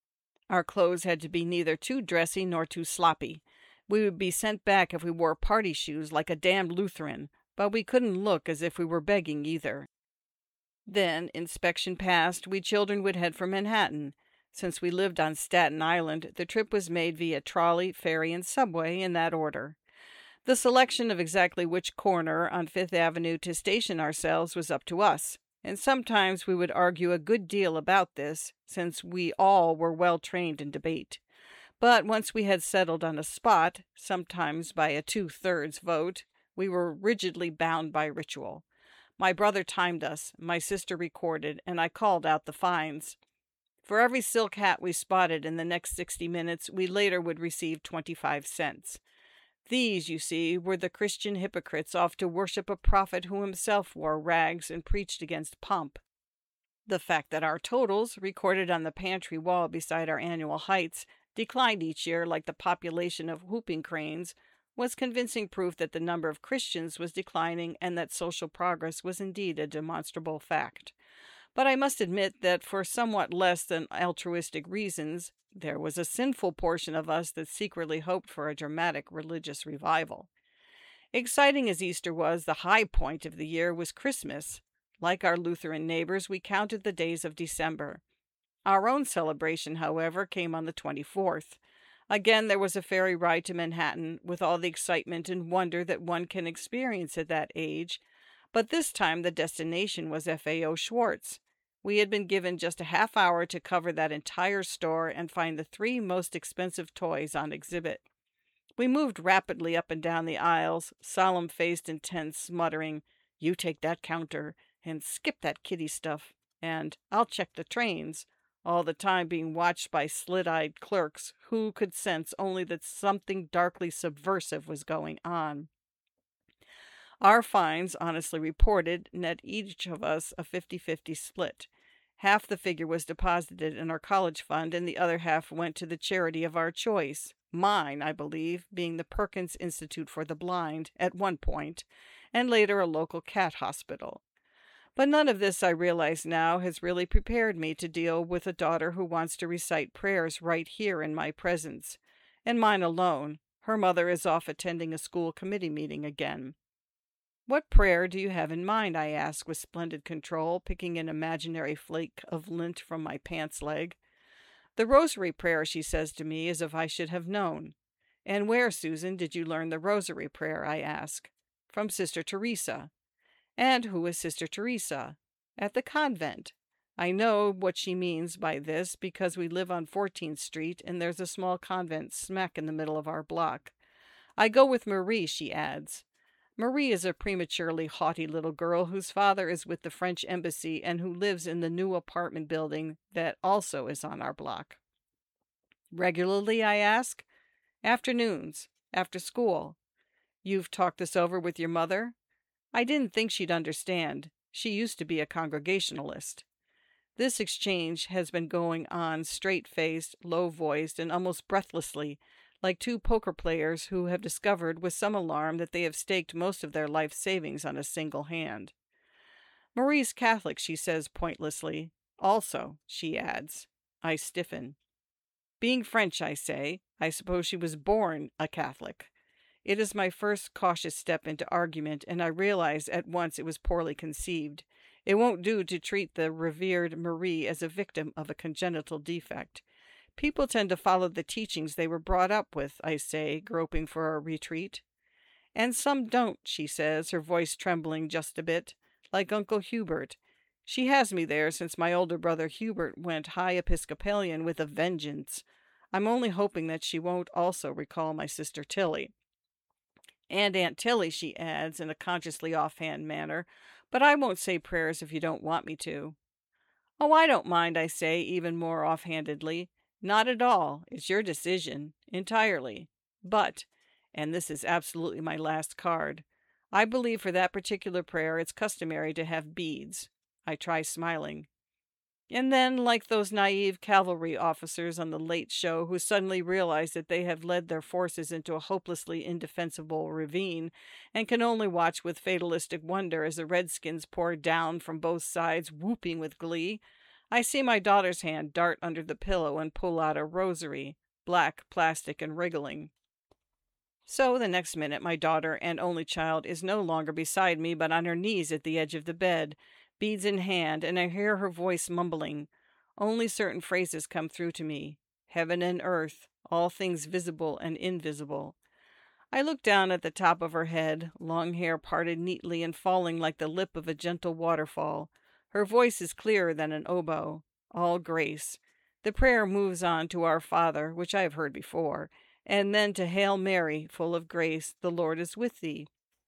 Our clothes had to be neither too dressy nor too sloppy. We would be sent back if we wore party shoes like a damned Lutheran, but we couldn't look as if we were begging either. Then, inspection passed, we children would head for Manhattan. Since we lived on Staten Island, the trip was made via trolley, ferry, and subway in that order. The selection of exactly which corner on Fifth Avenue to station ourselves was up to us, and sometimes we would argue a good deal about this, since we all were well trained in debate. But once we had settled on a spot, sometimes by a two-thirds vote, we were rigidly bound by ritual. My brother timed us, my sister recorded, and I called out the fines. For every silk hat we spotted in the next sixty minutes, we later would receive twenty-five cents. These, you see, were the Christian hypocrites off to worship a prophet who himself wore rags and preached against pomp. The fact that our totals, recorded on the pantry wall beside our annual heights, declined each year like the population of whooping cranes, was convincing proof that the number of Christians was declining and that social progress was indeed a demonstrable fact. But I must admit that for somewhat less than altruistic reasons, there was a sinful portion of us that secretly hoped for a dramatic religious revival. Exciting as Easter was, the high point of the year was Christmas. Like our Lutheran neighbors, we counted the days of December. Our own celebration, however, came on the twenty-fourth. Again, there was a ferry ride to Manhattan, with all the excitement and wonder that one can experience at that age, but this time the destination was F A O Schwarz. We had been given just a half hour to cover that entire store and find the three most expensive toys on exhibit. We moved rapidly up and down the aisles, solemn-faced and tense, muttering, "You take that counter," and "Skip that kitty stuff," and "I'll check the trains," all the time being watched by slit-eyed clerks who could sense only that something darkly subversive was going on. Our fines, honestly reported, net each of us a fifty-fifty split. Half the figure was deposited in our college fund, and the other half went to the charity of our choice. Mine, I believe, being the Perkins Institute for the Blind at one point, and later a local cat hospital. But none of this, I realize now, has really prepared me to deal with a daughter who wants to recite prayers right here in my presence, and mine alone. Her mother is off attending a school committee meeting again. "What prayer do you have in mind?" I ask with splendid control, picking an imaginary flake of lint from my pants leg. "The Rosary Prayer," she says to me, as if I should have known. "And where, Susan, did you learn the Rosary Prayer?" I ask. "From Sister Teresa." "And who is Sister Teresa?" "At the convent." I know what she means by this because we live on fourteenth Street and there's a small convent smack in the middle of our block. "I go with Marie," she adds. Marie is a prematurely haughty little girl whose father is with the French embassy and who lives in the new apartment building that also is on our block. "Regularly?" I ask. "Afternoons, after school." "You've talked this over with your mother?" I didn't think she'd understand. She used to be a Congregationalist. This exchange has been going on straight-faced, low-voiced, and almost breathlessly, like two poker players who have discovered with some alarm that they have staked most of their life savings on a single hand. "Marie's Catholic," she says pointlessly. "Also," she adds. I stiffen. "Being French," I say, "I suppose she was born a Catholic." It is my first cautious step into argument, and I realize at once it was poorly conceived. It won't do to treat the revered Marie as a victim of a congenital defect. People tend to follow the teachings they were brought up with, I say, groping for a retreat. "And some don't," she says, her voice trembling just a bit, "like Uncle Hubert. She has me there since my older brother Hubert went high Episcopalian with a vengeance. I'm only hoping that she won't also recall my sister Tilly. And Aunt Tilly," she adds in a consciously offhand manner, "but I won't say prayers if you don't want me to." "Oh, I don't mind," I say, even more offhandedly. "Not at all. It's your decision. Entirely. But," and this is absolutely my last card, "I believe for that particular prayer it's customary to have beads." I try smiling. And then, like those naive cavalry officers on the Late Show who suddenly realize that they have led their forces into a hopelessly indefensible ravine and can only watch with fatalistic wonder as the redskins pour down from both sides, whooping with glee, I see my daughter's hand dart under the pillow and pull out a rosary, black, plastic, and wriggling. So the next minute my daughter and only child is no longer beside me but on her knees at the edge of the bed, beads in hand, and I hear her voice mumbling. Only certain phrases come through to me. Heaven and earth, all things visible and invisible. I look down at the top of her head, long hair parted neatly and falling like the lip of a gentle waterfall. Her voice is clearer than an oboe. All grace. The prayer moves on to Our Father, which I have heard before, and then to Hail Mary, full of grace, the Lord is with thee.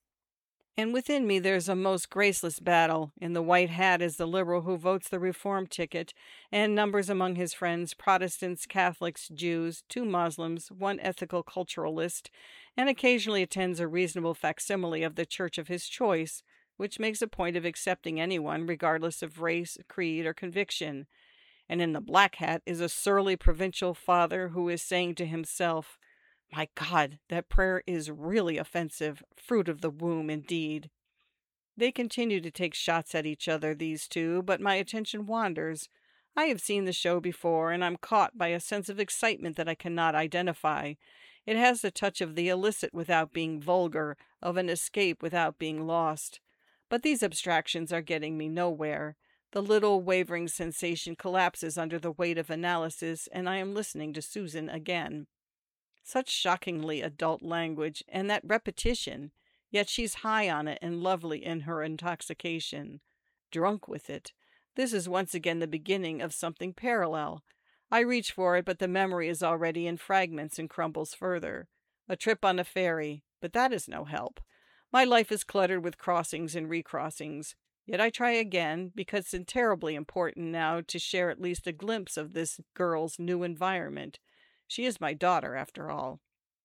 And within me there's a most graceless battle. In the white hat is the liberal who votes the reform ticket, and numbers among his friends Protestants, Catholics, Jews, two Muslims, one ethical culturalist, and occasionally attends a reasonable facsimile of the church of his choice, which makes a point of accepting anyone regardless of race, creed, or conviction. And in the black hat is a surly provincial father who is saying to himself, "My God, that prayer is really offensive, fruit of the womb indeed." They continue to take shots at each other, these two, but my attention wanders. I have seen the show before, and I'm caught by a sense of excitement that I cannot identify. It has the touch of the illicit without being vulgar, of an escape without being lost. But these abstractions are getting me nowhere. The little wavering sensation collapses under the weight of analysis, and I am listening to Susan again. Such shockingly adult language, and that repetition, yet she's high on it and lovely in her intoxication. Drunk with it. This is once again the beginning of something parallel. I reach for it, but the memory is already in fragments and crumbles further. A trip on a ferry, but that is no help. My life is cluttered with crossings and recrossings. Yet I try again, because it's terribly important now to share at least a glimpse of this girl's new environment. She is my daughter, after all.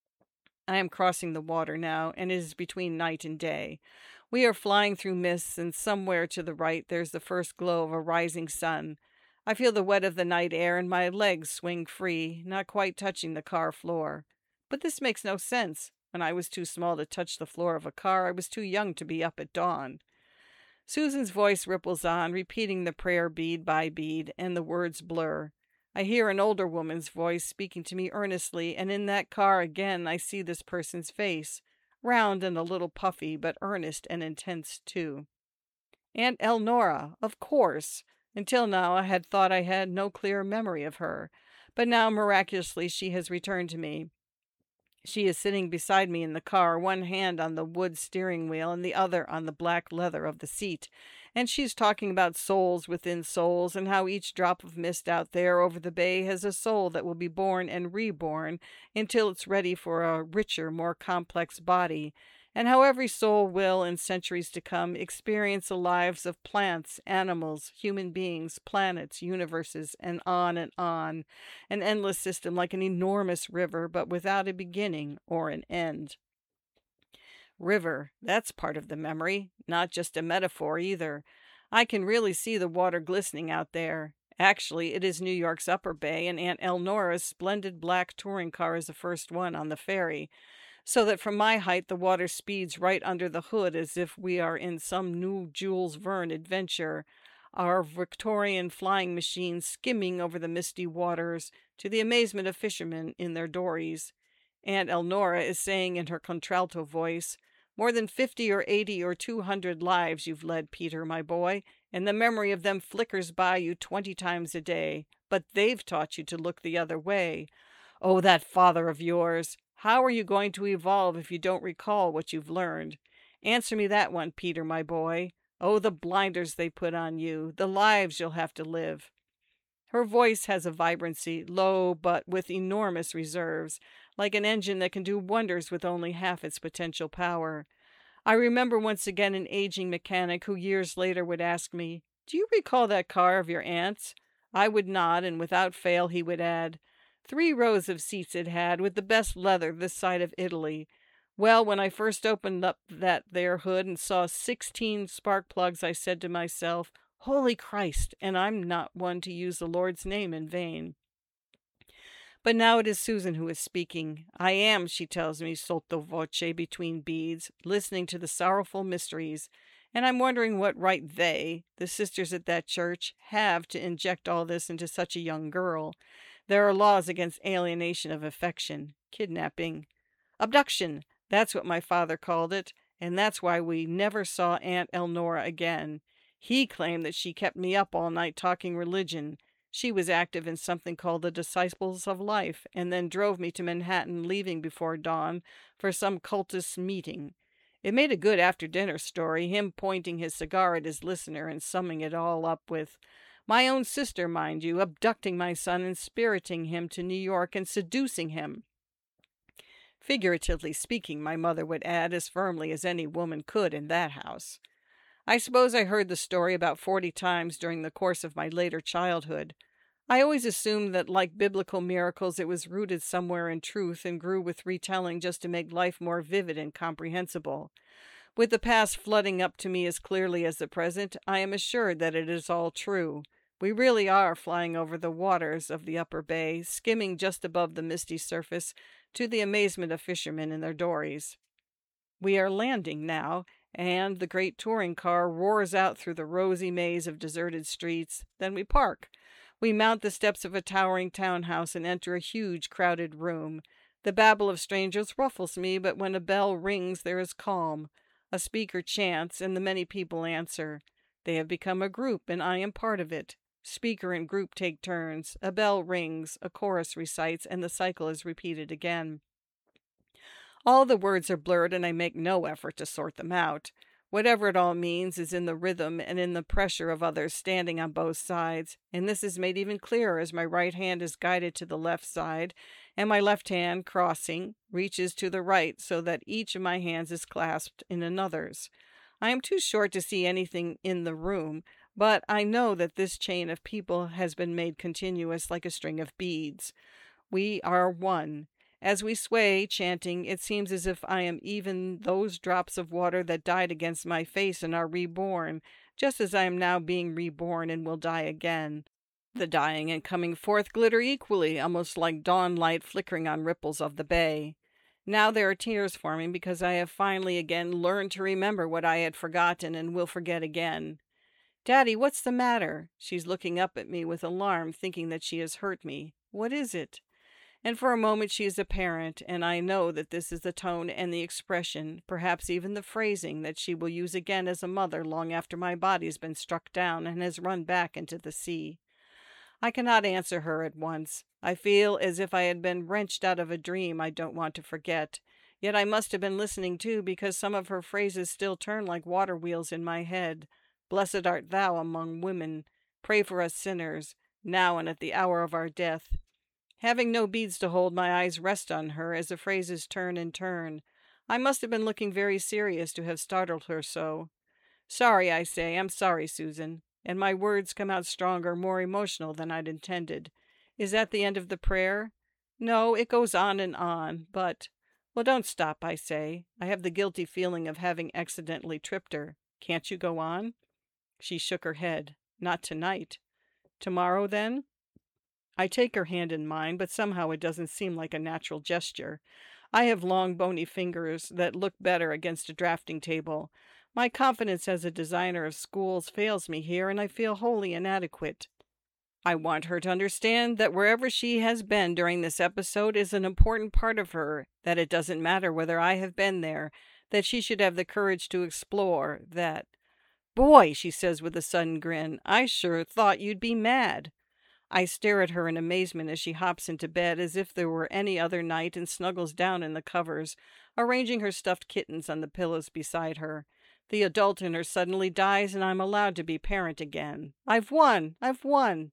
I am crossing the water now, and it is between night and day. We are flying through mists, and somewhere to the right there's the first glow of a rising sun. I feel the wet of the night air, and my legs swing free, not quite touching the car floor. But this makes no sense. When I was too small to touch the floor of a car, I was too young to be up at dawn. Susan's voice ripples on, repeating the prayer bead by bead, and the words blur. I hear an older woman's voice speaking to me earnestly, and in that car again I see this person's face, round and a little puffy, but earnest and intense too. Aunt Elnora, of course. Until now I had thought I had no clear memory of her, but now miraculously she has returned to me. She is sitting beside me in the car, one hand on the wood steering wheel and the other on the black leather of the seat, and she's talking about souls within souls, and how each drop of mist out there over the bay has a soul that will be born and reborn until it's ready for a richer, more complex body, and how every soul will, in centuries to come, experience the lives of plants, animals, human beings, planets, universes, and on and on, an endless system like an enormous river, but without a beginning or an end. River, that's part of the memory, not just a metaphor either. I can really see the water glistening out there. Actually, it is New York's Upper Bay, and Aunt Elnora's splendid black touring car is the first one on the ferry, so that from my height the water speeds right under the hood as if we are in some new Jules Verne adventure, our Victorian flying machine skimming over the misty waters, to the amazement of fishermen in their dories. Aunt Elnora is saying in her contralto voice, "More than fifty or eighty or two hundred lives you've led, Peter, my boy, and the memory of them flickers by you twenty times a day, but they've taught you to look the other way. Oh, that father of yours! How are you going to evolve if you don't recall what you've learned? Answer me that one, Peter, my boy. Oh, the blinders they put on you, the lives you'll have to live." Her voice has a vibrancy, low but with enormous reserves, like an engine that can do wonders with only half its potential power. I remember once again an aging mechanic who years later would ask me, "Do you recall that car of your aunt's?" I would nod, and without fail he would add, "Three rows of seats it had, with the best leather this side of Italy. Well, when I first opened up that there hood and saw sixteen spark plugs, I said to myself, Holy Christ, and I'm not one to use the Lord's name in vain. But now it is Susan who is speaking. I am, she tells me, sotto voce between beads, listening to the sorrowful mysteries, and I'm wondering what right they, the sisters at that church, have to inject all this into such a young girl. There are laws against alienation of affection, kidnapping, abduction. That's what my father called it, and that's why we never saw Aunt Elnora again. He claimed that she kept me up all night talking religion. She was active in something called the Disciples of Life, and then drove me to Manhattan, leaving before dawn for some cultist meeting. It made a good after-dinner story, him pointing his cigar at his listener and summing it all up with, "My own sister, mind you, abducting my son and spiriting him to New York and seducing him." Figuratively speaking, my mother would add, as firmly as any woman could in that house. I suppose I heard the story about forty times during the course of my later childhood. I always assumed that, like biblical miracles, it was rooted somewhere in truth and grew with retelling just to make life more vivid and comprehensible. With the past flooding up to me as clearly as the present, I am assured that it is all true. We really are flying over the waters of the upper bay, skimming just above the misty surface, to the amazement of fishermen in their dories. We are landing now, and the great touring car roars out through the rosy maze of deserted streets. Then we park. We mount the steps of a towering townhouse and enter a huge, crowded room. The babble of strangers ruffles me, but when a bell rings there is calm. A speaker chants, and the many people answer. They have become a group, and I am part of it. Speaker and group take turns. A bell rings, a chorus recites, and the cycle is repeated again. All the words are blurred, and I make no effort to sort them out. Whatever it all means is in the rhythm and in the pressure of others standing on both sides, and this is made even clearer as my right hand is guided to the left side, and my left hand, crossing, reaches to the right so that each of my hands is clasped in another's. I am too short to see anything in the room, but I know that this chain of people has been made continuous like a string of beads. We are one. As we sway, chanting, it seems as if I am even those drops of water that died against my face and are reborn, just as I am now being reborn and will die again. The dying and coming forth glitter equally, almost like dawn light flickering on ripples of the bay. Now there are tears forming because I have finally again learned to remember what I had forgotten and will forget again. "Daddy, what's the matter?" She's looking up at me with alarm, thinking that she has hurt me. What is it? And for a moment she is apparent, and I know that this is the tone and the expression, perhaps even the phrasing, that she will use again as a mother long after my body has been struck down and has run back into the sea. I cannot answer her at once. I feel as if I had been wrenched out of a dream I don't want to forget. Yet I must have been listening too, because some of her phrases still turn like water wheels in my head. "Blessed art thou among women. Pray for us sinners, now and at the hour of our death." Having no beads to hold, my eyes rest on her as the phrases turn and turn. I must have been looking very serious to have startled her so. "Sorry," I say. "I'm sorry, Susan." And my words come out stronger, more emotional than I'd intended. Is that the end of the prayer? No, it goes on and on, but... Well, don't stop, I say. I have the guilty feeling of having accidentally tripped her. Can't you go on? She shook her head. Not tonight. Tomorrow, then? I take her hand in mine, but somehow it doesn't seem like a natural gesture. I have long, bony fingers that look better against a drafting table. My confidence as a designer of schools fails me here, and I feel wholly inadequate. I want her to understand that wherever she has been during this episode is an important part of her, that it doesn't matter whether I have been there, that she should have the courage to explore, that... "Boy," she says with a sudden grin, "I sure thought you'd be mad." I stare at her in amazement as she hops into bed as if there were any other night and snuggles down in the covers, arranging her stuffed kittens on the pillows beside her. The adult in her suddenly dies, and I'm allowed to be parent again. I've won! I've won!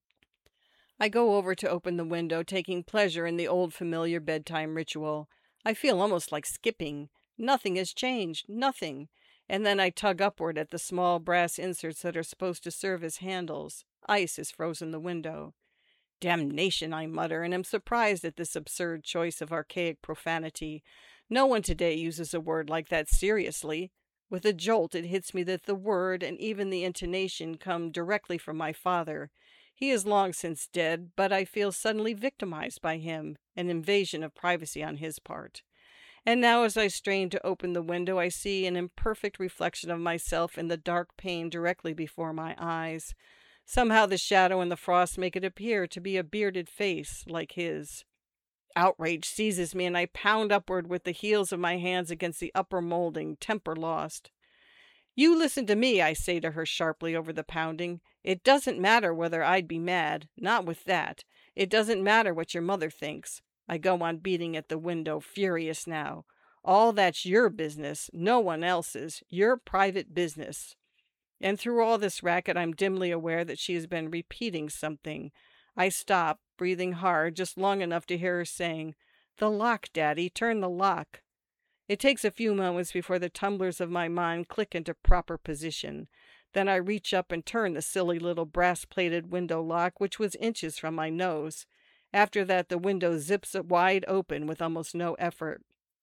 I go over to open the window, taking pleasure in the old familiar bedtime ritual. I feel almost like skipping. Nothing has changed. Nothing. And then I tug upward at the small brass inserts that are supposed to serve as handles. Ice has frozen the window. "Damnation," I mutter, and am surprised at this absurd choice of archaic profanity. No one today uses a word like that seriously. With a jolt, it hits me that the word and even the intonation come directly from my father. He is long since dead, but I feel suddenly victimized by him, an invasion of privacy on his part. And now, as I strain to open the window, I see an imperfect reflection of myself in the dark pane directly before my eyes. Somehow the shadow and the frost make it appear to be a bearded face like his. Outrage seizes me, and I pound upward with the heels of my hands against the upper molding, temper lost. "You listen to me," I say to her sharply over the pounding. "It doesn't matter whether I'd be mad. Not with that. It doesn't matter what your mother thinks." I go on beating at the window, furious now. "All that's your business, no one else's. Your private business." And through all this racket, I'm dimly aware that she has been repeating something. I stop, breathing hard, just long enough to hear her saying, "The lock, Daddy, turn the lock." It takes a few moments before the tumblers of my mind click into proper position. Then I reach up and turn the silly little brass-plated window lock, which was inches from my nose. After that, the window zips wide open with almost no effort.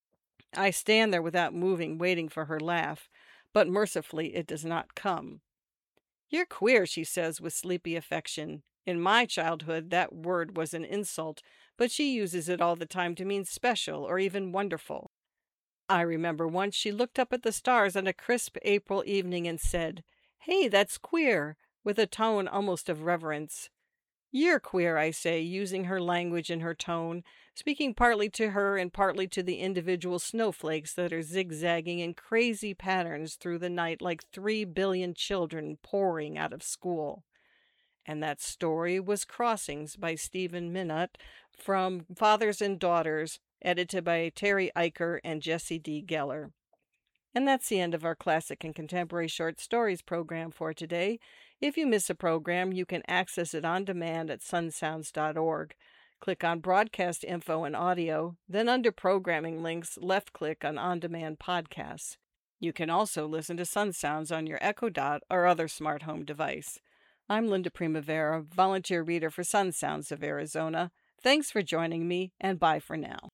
I stand there without moving, waiting for her laugh, but mercifully it does not come. "You're queer," she says with sleepy affection. In my childhood, that word was an insult, but she uses it all the time to mean special or even wonderful. I remember once she looked up at the stars on a crisp April evening and said, "Hey, that's queer," with a tone almost of reverence. "You're queer," I say, using her language and her tone, speaking partly to her and partly to the individual snowflakes that are zigzagging in crazy patterns through the night like three billion children pouring out of school. And that story was Crossings by Stephen Minott from Fathers and Daughters, edited by Terry Eicher and Jesse D. Geller. And that's the end of our Classic and Contemporary Short Stories program for today. If you miss a program, you can access it on demand at sun sounds dot org. Click on Broadcast Info and Audio, then under Programming Links, left-click on On Demand Podcasts. You can also listen to Sun Sounds on your Echo Dot or other smart home device. I'm Linda Primavera, volunteer reader for Sun Sounds of Arizona. Thanks for joining me, and bye for now.